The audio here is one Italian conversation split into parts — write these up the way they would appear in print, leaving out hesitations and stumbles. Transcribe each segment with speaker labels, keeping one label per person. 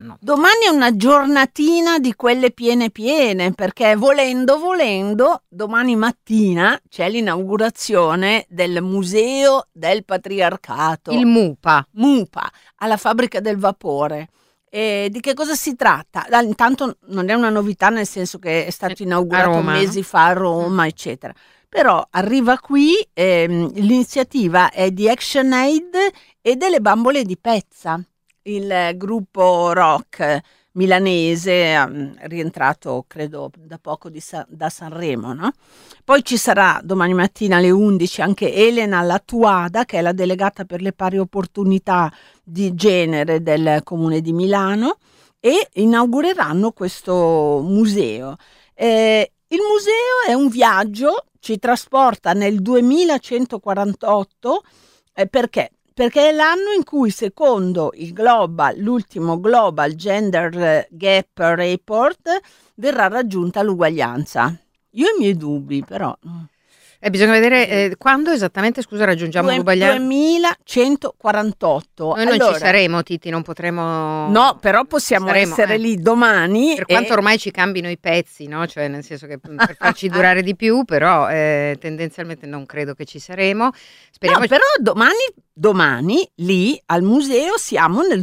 Speaker 1: quest'anno.
Speaker 2: Domani è una giornatina di quelle piene, perché volendo, domani mattina c'è l'inaugurazione del Museo del Patriarcato.
Speaker 1: Il MUPA.
Speaker 2: Alla Fabbrica del Vapore. E di che cosa si tratta? Intanto non è una novità, nel senso che è stato inaugurato
Speaker 1: Roma,
Speaker 2: mesi fa a Roma, eccetera. Però arriva qui, l'iniziativa è di ActionAid e delle Bambole di Pezza, il gruppo rock milanese, rientrato credo da poco da Sanremo, no? Poi ci sarà domani mattina alle 11 anche Elena Lattuada, che è la delegata per le pari opportunità di genere del Comune di Milano, e inaugureranno questo museo. Il museo è un viaggio, ci trasporta nel 2148, perché? Perché è l'anno in cui, secondo l'ultimo Global Gender Gap Report, verrà raggiunta l'uguaglianza. Io ho i miei dubbi, però.
Speaker 1: Bisogna vedere quando esattamente, scusa, raggiungiamo l'uguaglianza.
Speaker 2: 2148.
Speaker 1: Noi non ci saremo, Titi, non potremo.
Speaker 2: No, però possiamo essere lì domani.
Speaker 1: Per quanto ormai ci cambino i pezzi, no? Cioè, nel senso che per farci durare di più, però tendenzialmente non credo che ci saremo. Speriamo.
Speaker 2: No, però domani lì al museo siamo nel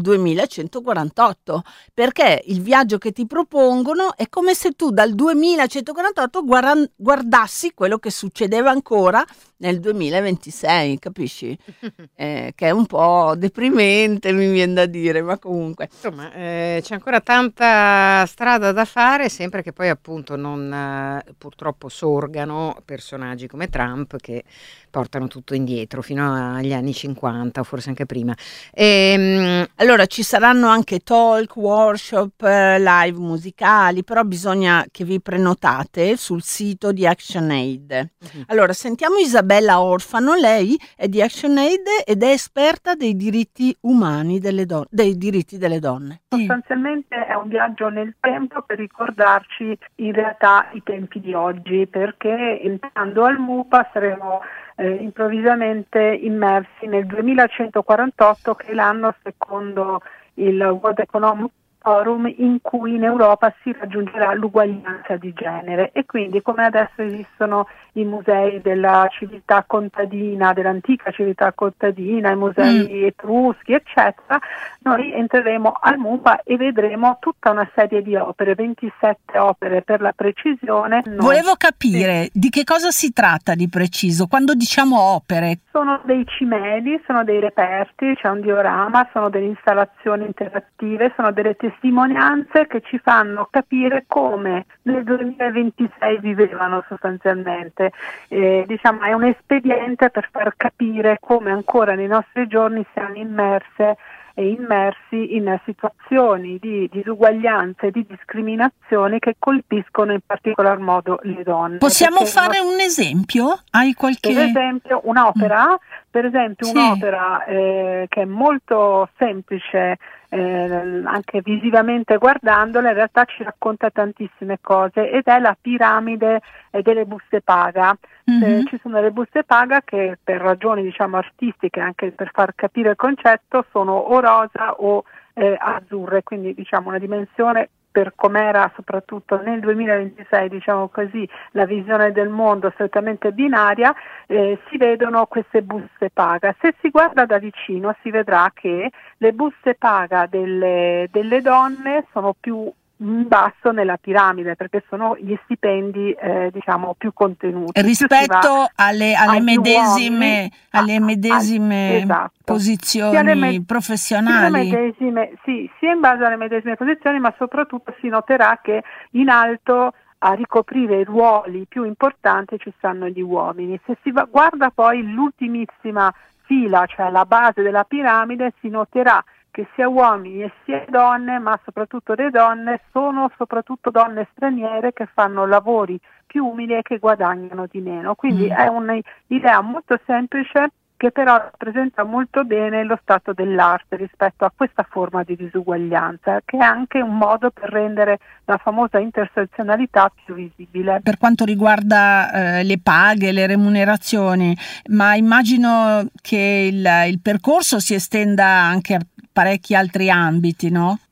Speaker 2: 2148, perché il viaggio che ti propongono è come se tu dal 2148 guardassi quello che succedeva ancora nel 2026, capisci? Che è un po' deprimente, mi viene da dire, ma comunque.
Speaker 1: Insomma, c'è ancora tanta strada da fare, sempre che poi appunto non purtroppo sorgano personaggi come Trump che portano tutto indietro fino agli anni 50 o forse anche prima.
Speaker 2: Allora ci saranno anche talk, workshop, live musicali, però bisogna che vi prenotate sul sito di ActionAid. Allora sentiamo Isabella Orfano, lei è di ActionAid ed è esperta dei diritti umani dei diritti delle donne.
Speaker 3: Sostanzialmente è un viaggio nel tempo per ricordarci in realtà i tempi di oggi, perché entrando al MUPA saremo improvvisamente immersi nel 2148, che è l'anno secondo il World Economic Forum in cui in Europa si raggiungerà l'uguaglianza di genere, e quindi come adesso esistono i musei della civiltà contadina, dell'antica civiltà contadina, i musei etruschi eccetera, noi entreremo al MUPA e vedremo tutta una serie di opere, 27 opere per la precisione.
Speaker 2: Volevo capire di che cosa si tratta di preciso quando diciamo opere.
Speaker 3: Sono dei cimeli, sono dei reperti, c'è un diorama, sono delle installazioni interattive, sono delle testimonianze che ci fanno capire come nel 2026 vivevano sostanzialmente. Diciamo è un espediente per far capire come ancora nei nostri giorni siamo immersi in situazioni di disuguaglianza e di discriminazione che colpiscono in particolar modo le donne.
Speaker 2: Possiamo fare un esempio? Hai qualche...
Speaker 3: Per esempio un'opera, un'opera che è molto semplice, anche visivamente guardandola, in realtà ci racconta tantissime cose, ed è la piramide delle buste paga. Ci sono le buste paga che per ragioni diciamo artistiche, anche per far capire il concetto, sono o rosa o azzurre, quindi diciamo una dimensione, per com'era soprattutto nel 2026, diciamo così, la visione del mondo strettamente binaria, si vedono queste buste paga. Se si guarda da vicino si vedrà che le buste paga delle donne sono più in basso nella piramide, perché sono gli stipendi diciamo più contenuti
Speaker 2: rispetto alle medesime
Speaker 3: esatto,
Speaker 2: posizioni professionali.
Speaker 3: Sia in base alle medesime posizioni, ma soprattutto si noterà che in alto a ricoprire i ruoli più importanti ci stanno gli uomini. Se si guarda poi l'ultimissima fila, cioè la base della piramide, si noterà che sia uomini e sia donne, ma soprattutto le donne, sono soprattutto donne straniere che fanno lavori più umili e che guadagnano di meno. Quindi è un'idea molto semplice che però rappresenta molto bene lo stato dell'arte rispetto a questa forma di disuguaglianza, che è anche un modo per rendere la famosa intersezionalità più visibile.
Speaker 2: Per quanto riguarda le paghe, le remunerazioni, ma immagino che il percorso si estenda anche a parecchi altri ambiti, no?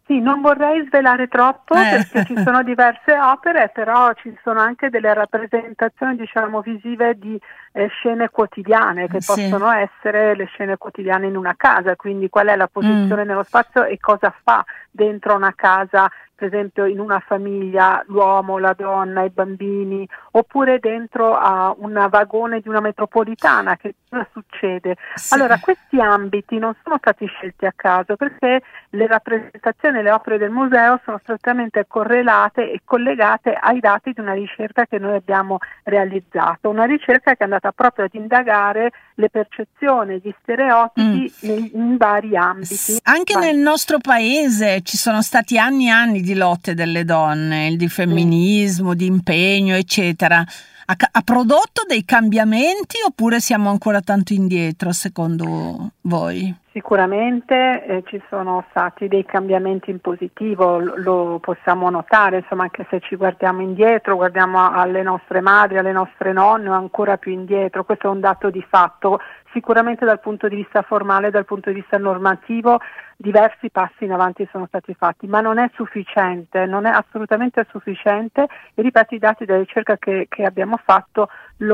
Speaker 3: Sì, non vorrei svelare troppo perché ci sono diverse opere, però ci sono anche delle rappresentazioni, diciamo, visive di scene quotidiane che possono essere le scene quotidiane in una casa, quindi qual è la posizione nello spazio e cosa fa dentro una casa, per esempio in una famiglia, l'uomo, la donna, i bambini, oppure dentro a un vagone di una metropolitana, che cosa succede? Allora, questi ambiti non sono stati scelti a caso perché le rappresentazioni e le opere del museo sono strettamente correlate e collegate ai dati di una ricerca che noi abbiamo realizzato, una ricerca che è andata proprio ad indagare le percezioni, gli stereotipi in vari ambiti.
Speaker 2: Anche nel nostro paese ci sono stati anni e anni di lotte delle donne, di femminismo, di impegno, eccetera. Ha prodotto dei cambiamenti oppure siamo ancora tanto indietro, secondo voi?
Speaker 3: Sicuramente ci sono stati dei cambiamenti in positivo, lo possiamo notare, insomma, anche se ci guardiamo indietro, guardiamo alle nostre madri, alle nostre nonne o ancora più indietro, questo è un dato di fatto. Sicuramente dal punto di vista formale, dal punto di vista normativo, diversi passi in avanti sono stati fatti, ma non è sufficiente, non è assolutamente sufficiente e ripeto, i dati della ricerca che abbiamo fatto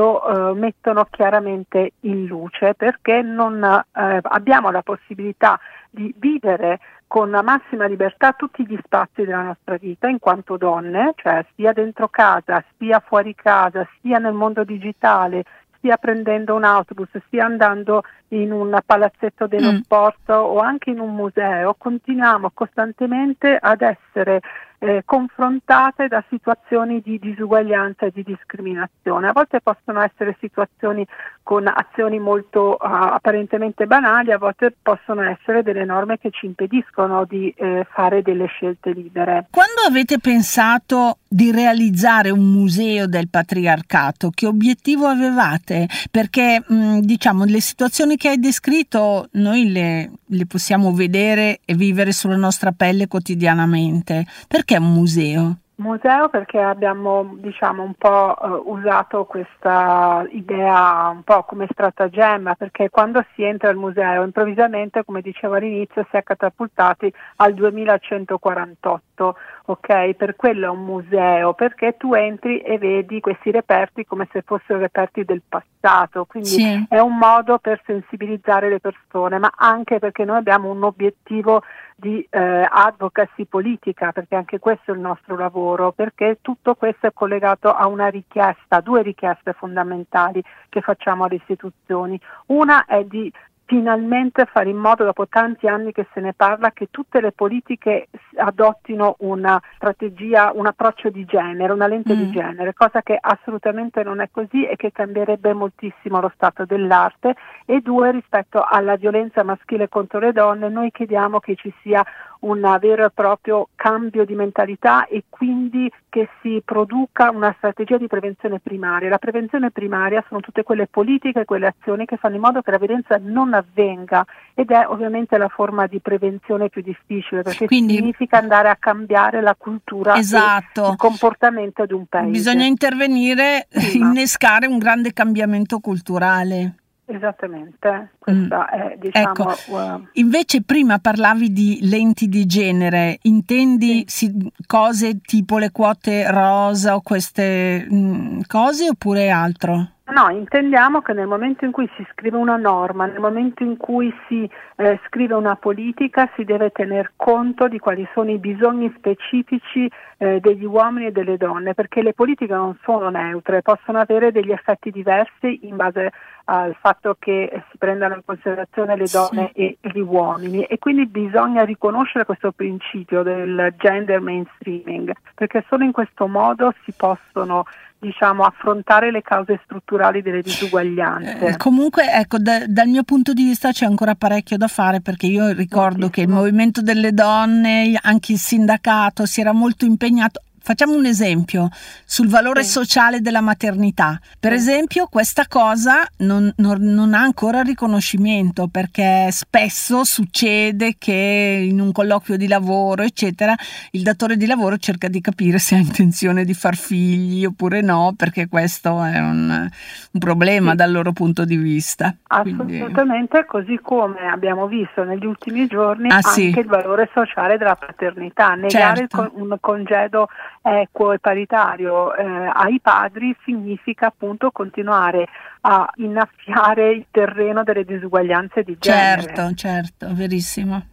Speaker 3: lo mettono chiaramente in luce, perché non abbiamo la possibilità di vivere con la massima libertà tutti gli spazi della nostra vita in quanto donne, cioè sia dentro casa, sia fuori casa, sia nel mondo digitale, sia prendendo un autobus, sia andando in un palazzetto dello sport o anche in un museo. Continuiamo costantemente ad essere confrontate da situazioni di disuguaglianza e di discriminazione. A volte possono essere situazioni con azioni molto apparentemente banali, a volte possono essere delle norme che ci impediscono di fare delle scelte libere.
Speaker 2: Quando avete pensato di realizzare un museo del patriarcato, che obiettivo avevate? Perché diciamo le situazioni che hai descritto noi le possiamo vedere e vivere sulla nostra pelle quotidianamente. Perché un museo?
Speaker 3: Museo perché abbiamo, diciamo, un po' usato questa idea un po' come stratagemma, perché quando si entra al museo improvvisamente, come dicevo all'inizio, si è catapultati al 2148, ok? Per quello è un museo, perché tu entri e vedi questi reperti come se fossero reperti del passato, quindi è un modo per sensibilizzare le persone, ma anche perché noi abbiamo un obiettivo di advocacy politica, perché anche questo è il nostro lavoro, perché tutto questo è collegato a una richiesta, due richieste fondamentali che facciamo alle istituzioni. Una è di finalmente fare in modo, dopo tanti anni che se ne parla, che tutte le politiche adottino una strategia, un approccio di genere, una lente di genere, cosa che assolutamente non è così e che cambierebbe moltissimo lo stato dell'arte. E due, rispetto alla violenza maschile contro le donne, noi chiediamo che ci sia un vero e proprio cambio di mentalità e quindi che si produca una strategia di prevenzione primaria. La prevenzione primaria sono tutte quelle politiche, quelle azioni che fanno in modo che la violenza non avvenga, ed è ovviamente la forma di prevenzione più difficile, perché quindi significa andare a cambiare la cultura e il comportamento di un paese.
Speaker 2: Bisogna intervenire, innescare un grande cambiamento culturale.
Speaker 3: Esattamente, questa è, diciamo...
Speaker 2: Ecco. Invece prima parlavi di lenti di genere, intendi cose tipo le quote rosa o queste cose oppure altro?
Speaker 3: No, intendiamo che nel momento in cui si scrive una norma, nel momento in cui si scrive una politica, si deve tener conto di quali sono i bisogni specifici degli uomini e delle donne, perché le politiche non sono neutre, possono avere degli effetti diversi in base al fatto che si prendano in considerazione le donne e gli uomini, e quindi bisogna riconoscere questo principio del gender mainstreaming, perché solo in questo modo si possono, diciamo, affrontare le cause strutturali delle disuguaglianze.
Speaker 2: Comunque, ecco, dal mio punto di vista c'è ancora parecchio da fare, perché io ricordo che il movimento delle donne, anche il sindacato, si era molto impegnato facciamo un esempio sul valore sociale della maternità. Per esempio, questa cosa non ha ancora riconoscimento, perché spesso succede che in un colloquio di lavoro, eccetera, il datore di lavoro cerca di capire se ha intenzione di far figli oppure no, perché questo è un problema dal loro punto di vista.
Speaker 3: Assolutamente, così come abbiamo visto negli ultimi giorni anche il valore sociale della paternità. Negare un congedo equo e paritario ai padri significa appunto continuare a innaffiare il terreno delle disuguaglianze di genere.
Speaker 2: Certo, verissimo.